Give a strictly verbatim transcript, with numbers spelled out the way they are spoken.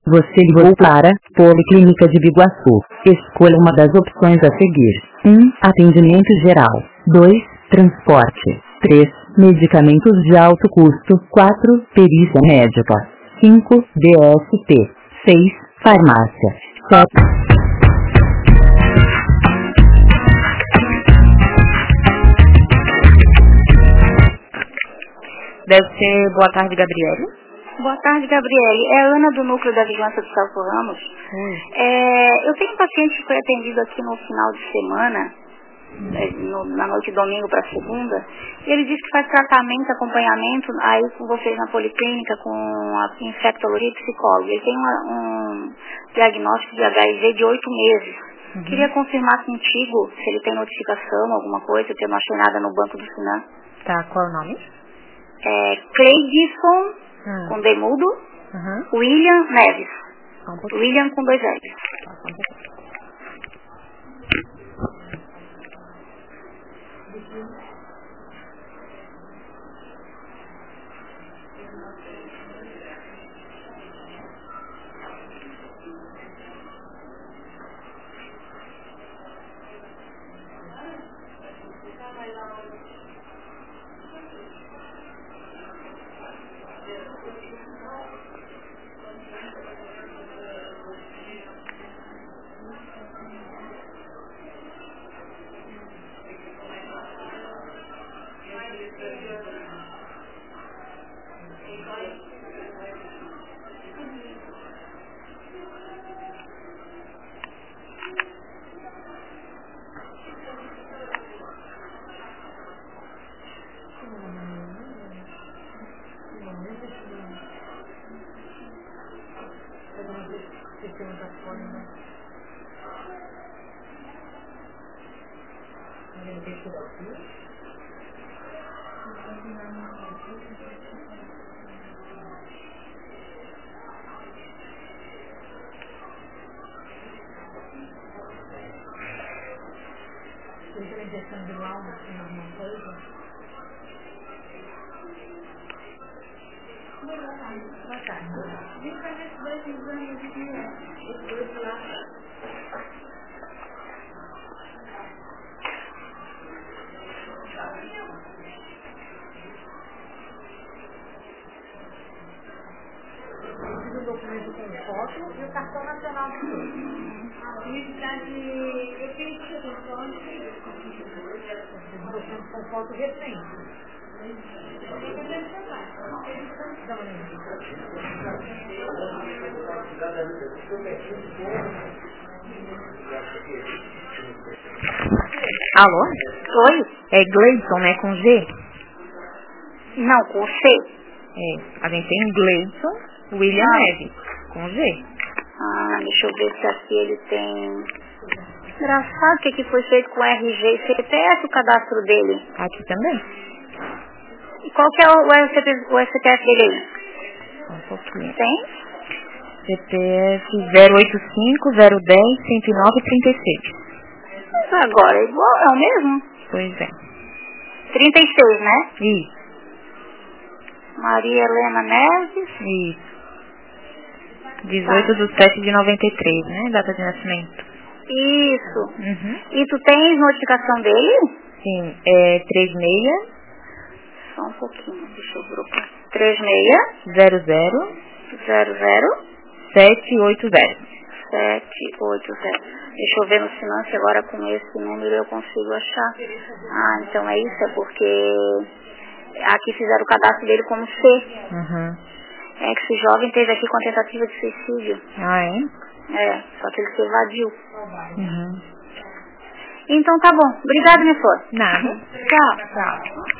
Você ligou para Policlínica de Biguaçu. Escolha uma das opções a seguir. um. Atendimento geral. dois. Transporte. três. Medicamentos de alto custo. quatro. Perícia médica. cinco. D S T. seis. Farmácia. sete. Deve ser Boa Tarde, Gabriele. Boa tarde, Gabriele. É a Ana do Núcleo da Vigilância do Celso Ramos. Oi. É, eu tenho um paciente que foi atendido aqui no final de semana, é, no, na noite de domingo para segunda, e ele disse que faz tratamento, acompanhamento aí com vocês na policlínica, com a infectologia e psicóloga. Ele tem uma, um diagnóstico de H I V de oito meses. Uhum. Queria confirmar contigo se ele tem notificação, alguma coisa, que eu não achei nada no banco do Sinan. Tá, qual é o nome? É Cleidson, hum. com D mudo, uhum. William Neves. Um William com dois L's. Tá, um Alô? Oi? É Gleison, né? Com G? Não, com C. É, a gente tem Gleison William ah. Neves, com G. Ah, deixa eu ver se aqui ele tem... Engraçado que aqui foi feito com R G e C P F o cadastro dele. Aqui também. E qual que é o, o, C P, o C P F dele aí? Um pouquinho. Tem? C P F zero oito cinco, zero um zero, cento e nove, trinta e seis. Agora é igual, é o mesmo? Pois é. trinta e seis, né? Isso. Maria Helena Neves. Isso. dezoito de sete de noventa e três, né? Data de nascimento. Isso. Uhum. E tu tens notificação dele? Sim, é trinta e seis. Só um pouquinho, deixa eu grupar. trinta e seis. zero zero. zero zero. sete oito zero. sete oito zero. Deixa eu ver no Sinance agora com esse número eu consigo achar. Ah, então é isso, é porque aqui fizeram o cadastro dele como C. Uhum. É que esse jovem teve aqui com tentativa de suicídio. Ah, é? É, só que ele se evadiu. Uhum. Então tá bom. Obrigada, minha flor. Nada. Tchau. Tchau.